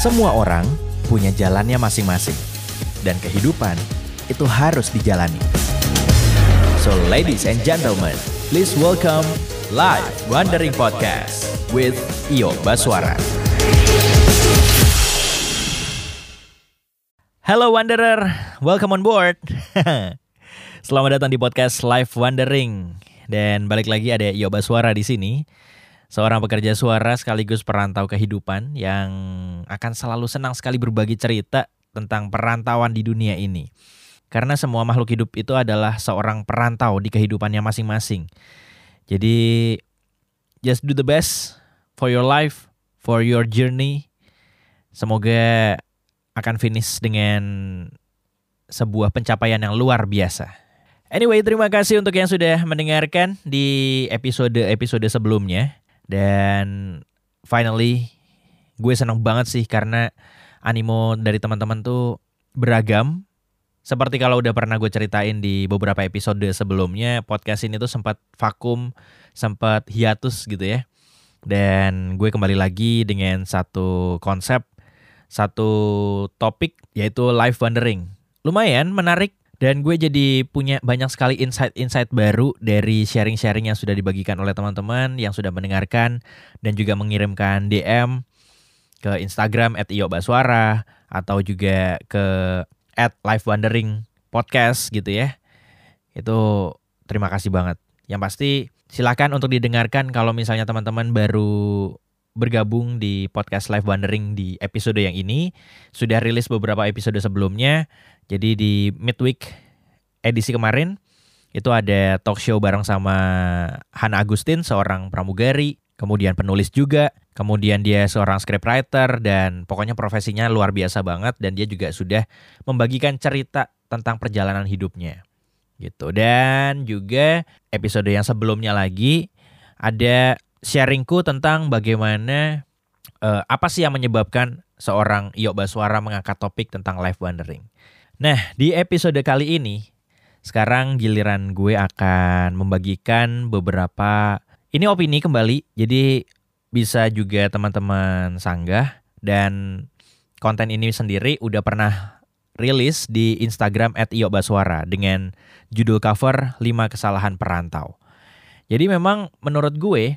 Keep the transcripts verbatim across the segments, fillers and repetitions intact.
Semua orang punya jalannya masing-masing. Dan kehidupan itu harus dijalani. So ladies and gentlemen, please welcome Life Wandering Podcast with Iyo Baswara. Hello Wanderer, welcome on board. Selamat datang di podcast Life Wandering. Dan balik lagi ada Iyo Baswara di sini. Seorang pekerja suara sekaligus perantau kehidupan yang akan selalu senang sekali berbagi cerita tentang perantauan di dunia ini. Karena semua makhluk hidup itu adalah seorang perantau di kehidupannya masing-masing. Jadi just do the best for your life, for your journey. Semoga akan finish dengan sebuah pencapaian yang luar biasa. Anyway, terima kasih untuk yang sudah mendengarkan di episode-episode sebelumnya. Dan finally, gue senang banget sih karena animo dari teman-teman tuh beragam. Seperti kalau udah pernah gue ceritain di beberapa episode sebelumnya, podcast ini tuh sempat vakum, sempat hiatus gitu ya. Dan gue kembali lagi dengan satu konsep, satu topik, yaitu life wandering. Lumayan menarik dan gue jadi punya banyak sekali insight-insight baru dari sharing-sharing yang sudah dibagikan oleh teman-teman yang sudah mendengarkan dan juga mengirimkan D M ke Instagram at iyo baswara atau juga ke at life wandering podcast gitu ya. Itu terima kasih banget. Yang pasti silakan untuk didengarkan kalau misalnya teman-teman baru bergabung di podcast Life Wandering di episode yang ini. Sudah rilis beberapa episode sebelumnya. Jadi di midweek edisi kemarin itu ada talk show bareng sama Hana Agustin, seorang pramugari, kemudian penulis juga. Kemudian dia seorang scriptwriter dan pokoknya profesinya luar biasa banget. Dan dia juga sudah membagikan cerita tentang perjalanan hidupnya gitu. Dan juga episode yang sebelumnya lagi ada sharingku tentang bagaimana uh, apa sih yang menyebabkan seorang Iyo Baswara mengangkat topik tentang life wandering. Nah, di episode kali ini sekarang giliran gue akan membagikan beberapa ini opini kembali. Jadi bisa juga teman-teman sanggah dan konten ini sendiri udah pernah rilis di Instagram at iyo baswara dengan judul cover lima kesalahan perantau. Jadi memang menurut gue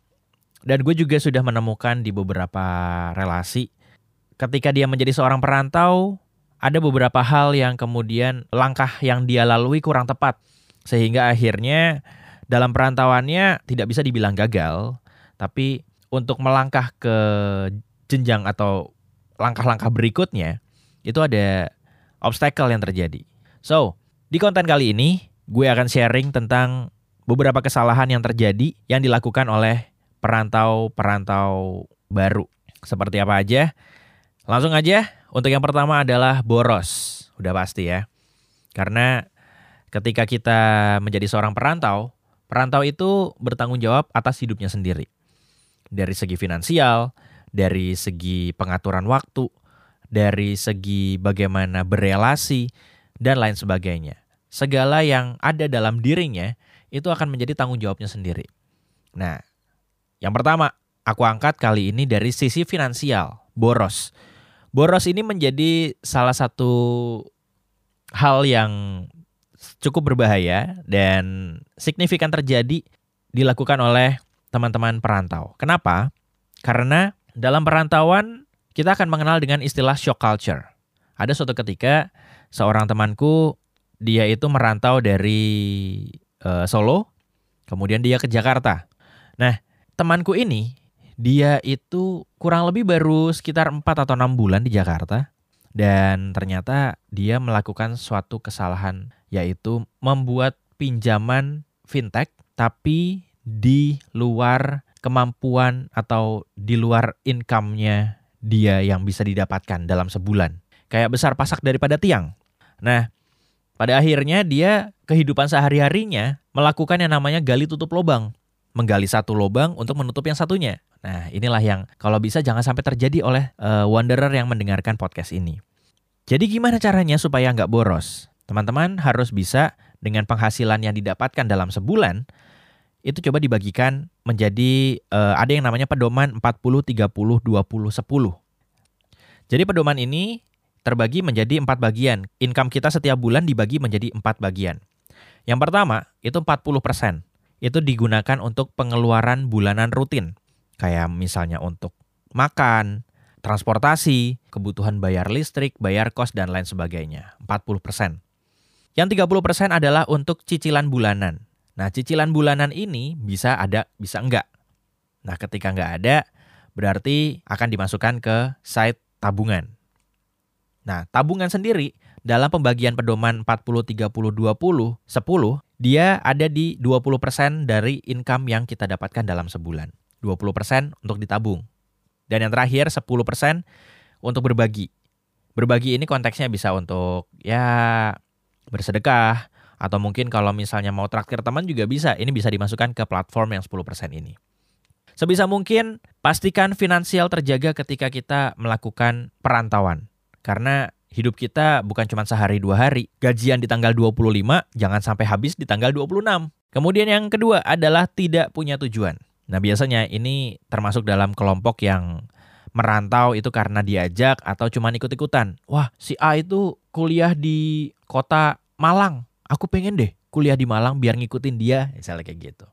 dan gue juga sudah menemukan di beberapa relasi ketika dia menjadi seorang perantau ada beberapa hal yang kemudian langkah yang dia lalui kurang tepat sehingga akhirnya dalam perantauannya tidak bisa dibilang gagal, tapi untuk melangkah ke jenjang atau langkah-langkah berikutnya itu ada obstacle yang terjadi. So, di konten kali ini gue akan sharing tentang beberapa kesalahan yang terjadi yang dilakukan oleh perantau-perantau baru. Seperti apa aja? Langsung aja, untuk yang pertama adalah boros. Udah pasti ya. Karena ketika kita menjadi seorang perantau, perantau itu bertanggung jawab atas hidupnya sendiri. Dari segi finansial, dari segi pengaturan waktu, dari segi bagaimana berelasi, dan lain sebagainya. Segala yang ada dalam dirinya itu akan menjadi tanggung jawabnya sendiri. Nah, yang pertama aku angkat kali ini dari sisi finansial, boros. Boros ini menjadi salah satu hal yang cukup berbahaya dan signifikan terjadi dilakukan oleh teman-teman perantau. Kenapa? Karena dalam perantauan kita akan mengenal dengan istilah shock culture. Ada suatu ketika seorang temanku dia itu merantau dari uh, Solo, kemudian dia ke Jakarta. Nah, temanku ini dia itu kurang lebih baru sekitar empat atau enam bulan di Jakarta dan ternyata dia melakukan suatu kesalahan yaitu membuat pinjaman fintech tapi di luar kemampuan atau di luar income-nya dia yang bisa didapatkan dalam sebulan. Kayak besar pasak daripada tiang. Nah, pada akhirnya dia kehidupan sehari-harinya melakukan yang namanya gali tutup lubang. Menggali satu lubang untuk menutup yang satunya. Nah, inilah yang kalau bisa jangan sampai terjadi oleh uh, wanderer yang mendengarkan podcast ini. Jadi gimana caranya supaya nggak boros? Teman-teman harus bisa dengan penghasilan yang didapatkan dalam sebulan, itu coba dibagikan menjadi uh, ada yang namanya pedoman empat puluh, tiga puluh, dua puluh, sepuluh. Jadi pedoman ini terbagi menjadi empat bagian. Income kita setiap bulan dibagi menjadi empat bagian. Yang pertama, itu empat puluh persen. Itu digunakan untuk pengeluaran bulanan rutin. Kayak misalnya untuk makan, transportasi, kebutuhan bayar listrik, bayar kos, dan lain sebagainya. empat puluh persen. Yang tiga puluh persen adalah untuk cicilan bulanan. Nah, cicilan bulanan ini bisa ada, bisa enggak. Nah, ketika enggak ada, berarti akan dimasukkan ke side tabungan. Nah, tabungan sendiri dalam pembagian pedoman empat puluh, tiga puluh, dua puluh, sepuluh, dia ada di dua puluh persen dari income yang kita dapatkan dalam sebulan. dua puluh persen untuk ditabung. Dan yang terakhir sepuluh persen untuk berbagi. Berbagi ini konteksnya bisa untuk ya bersedekah, atau mungkin kalau misalnya mau traktir teman juga bisa. Ini bisa dimasukkan ke platform yang sepuluh persen ini. Sebisa mungkin pastikan finansial terjaga ketika kita melakukan perantauan. Karena hidup kita bukan cuma sehari dua hari. Gajian di tanggal dua puluh lima jangan sampai habis di tanggal dua puluh enam. Kemudian yang kedua adalah tidak punya tujuan. Nah, biasanya ini termasuk dalam kelompok yang merantau itu karena diajak atau cuma ikut-ikutan. Wah, si A itu kuliah di kota Malang. Aku pengen deh kuliah di Malang biar ngikutin dia. Misalnya kayak gitu.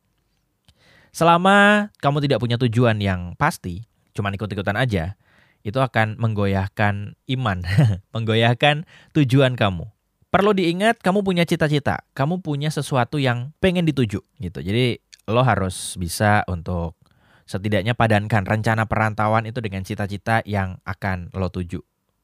Selama kamu tidak punya tujuan yang pasti, cuma ikut-ikutan aja, itu akan menggoyahkan iman, menggoyahkan tujuan kamu. Perlu diingat, kamu punya cita-cita, kamu punya sesuatu yang pengen dituju gitu. Jadi lo harus bisa untuk setidaknya padankan rencana perantauan itu dengan cita-cita yang akan lo tuju.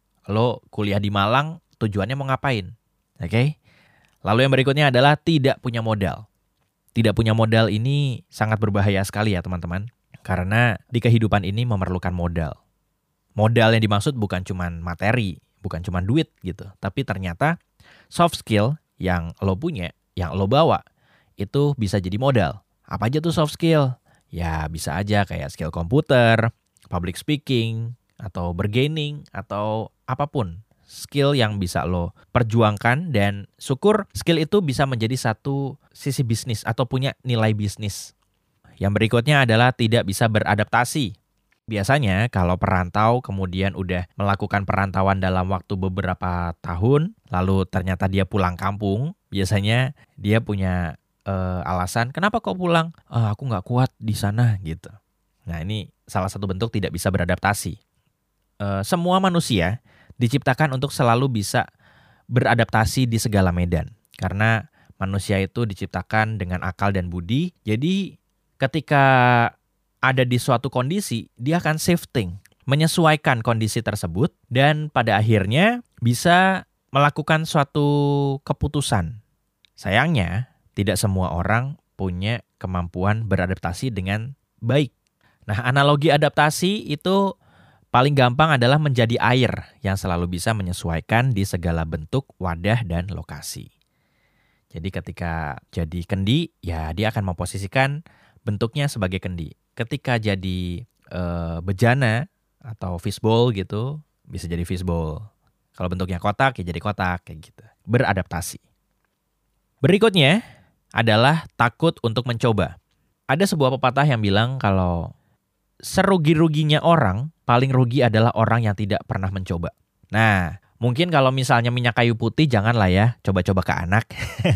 Lo kuliah di Malang, tujuannya mau ngapain? Oke? Okay? Lalu yang berikutnya adalah tidak punya modal. Tidak punya modal ini sangat berbahaya sekali ya teman-teman. Karena di kehidupan ini memerlukan modal. Modal yang dimaksud bukan cuma materi, bukan cuma duit gitu. Tapi ternyata soft skill yang lo punya, yang lo bawa, itu bisa jadi modal. Apa aja tuh soft skill? Ya bisa aja kayak skill komputer, public speaking, atau bargaining, atau apapun. Skill yang bisa lo perjuangkan dan syukur skill itu bisa menjadi satu sisi bisnis atau punya nilai bisnis. Yang berikutnya adalah tidak bisa beradaptasi. Biasanya kalau perantau kemudian udah melakukan perantauan dalam waktu beberapa tahun, lalu ternyata dia pulang kampung, biasanya dia punya uh, alasan, kenapa kok pulang? Oh, aku nggak kuat di sana gitu. Nah, ini salah satu bentuk tidak bisa beradaptasi. Uh, semua manusia diciptakan untuk selalu bisa beradaptasi di segala medan. Karena manusia itu diciptakan dengan akal dan budi, jadi ketika ada di suatu kondisi, dia akan shifting, menyesuaikan kondisi tersebut, dan pada akhirnya bisa melakukan suatu keputusan. Sayangnya, tidak semua orang punya kemampuan beradaptasi dengan baik. Nah, analogi adaptasi itu paling gampang adalah menjadi air yang selalu bisa menyesuaikan di segala bentuk, wadah, dan lokasi. Jadi ketika jadi kendi, ya dia akan memposisikan bentuknya sebagai kendi. Ketika jadi e, bejana atau fishbowl gitu, bisa jadi fishbowl. Kalau bentuknya kotak, ya jadi kotak, kayak gitu. Beradaptasi. Berikutnya adalah takut untuk mencoba. Ada sebuah pepatah yang bilang kalau serugi-ruginya orang, paling rugi adalah orang yang tidak pernah mencoba. Nah, mungkin kalau misalnya minyak kayu putih, janganlah ya coba-coba ke anak.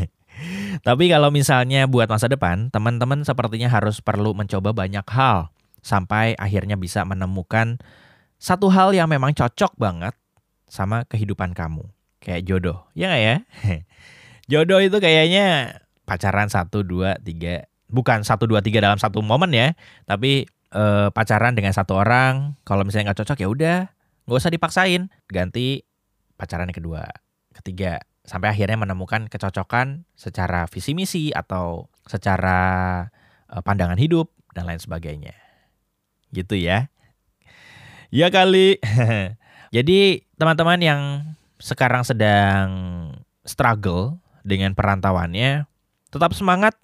Tapi kalau misalnya buat masa depan, teman-teman sepertinya harus perlu mencoba banyak hal sampai akhirnya bisa menemukan satu hal yang memang cocok banget sama kehidupan kamu. Kayak jodoh, ya nggak ya? Jodoh itu kayaknya pacaran satu, dua, tiga. Bukan satu, dua, tiga dalam satu momen ya. Tapi eh, pacaran dengan satu orang, kalau misalnya nggak cocok ya udah, nggak usah dipaksain. Ganti pacaran yang kedua, ketiga. Sampai akhirnya menemukan kecocokan secara visi misi atau secara uh, pandangan hidup dan lain sebagainya. Gitu ya. Ya kali. Jadi teman-teman yang sekarang sedang struggle dengan perantauannya, tetap semangat.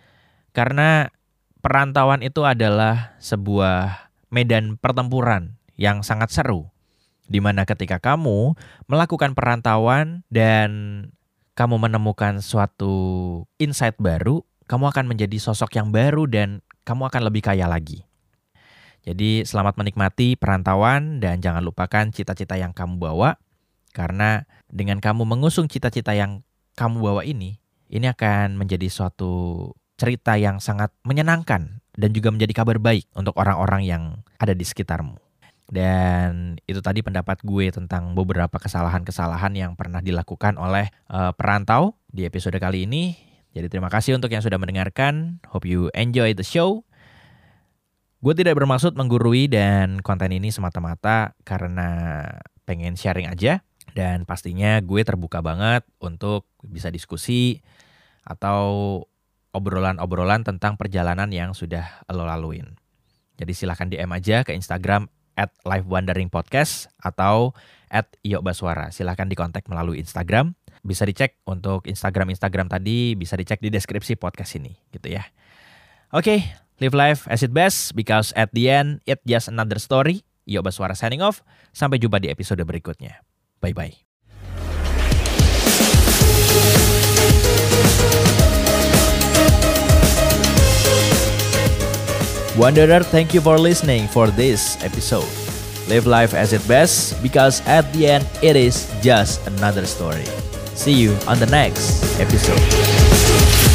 Karena perantauan itu adalah sebuah medan pertempuran yang sangat seru. Di mana ketika kamu melakukan perantauan dan kamu menemukan suatu insight baru, kamu akan menjadi sosok yang baru dan kamu akan lebih kaya lagi. Jadi selamat menikmati perantauan dan jangan lupakan cita-cita yang kamu bawa. Karena dengan kamu mengusung cita-cita yang kamu bawa ini, ini akan menjadi suatu cerita yang sangat menyenangkan dan juga menjadi kabar baik untuk orang-orang yang ada di sekitarmu. Dan itu tadi pendapat gue tentang beberapa kesalahan-kesalahan yang pernah dilakukan oleh uh, perantau di episode kali ini. Jadi terima kasih untuk yang sudah mendengarkan. Hope you enjoy the show. Gue tidak bermaksud menggurui dan konten ini semata-mata karena pengen sharing aja. Dan pastinya gue terbuka banget untuk bisa diskusi atau obrolan-obrolan tentang perjalanan yang sudah lo laluin. Jadi silahkan D M aja ke Instagram at life wandering podcast atau at iyobaswara. Silahkan dikontak melalui Instagram. Bisa dicek untuk Instagram-Instagram tadi, bisa dicek di deskripsi podcast ini gitu ya. Oke, okay, live life as it best because at the end it just another story. Iyobaswara signing off. Sampai jumpa di episode berikutnya. Bye-bye. Wanderer, thank you for listening for this episode. Live life as it best because at the end it is just another story. See you on the next episode.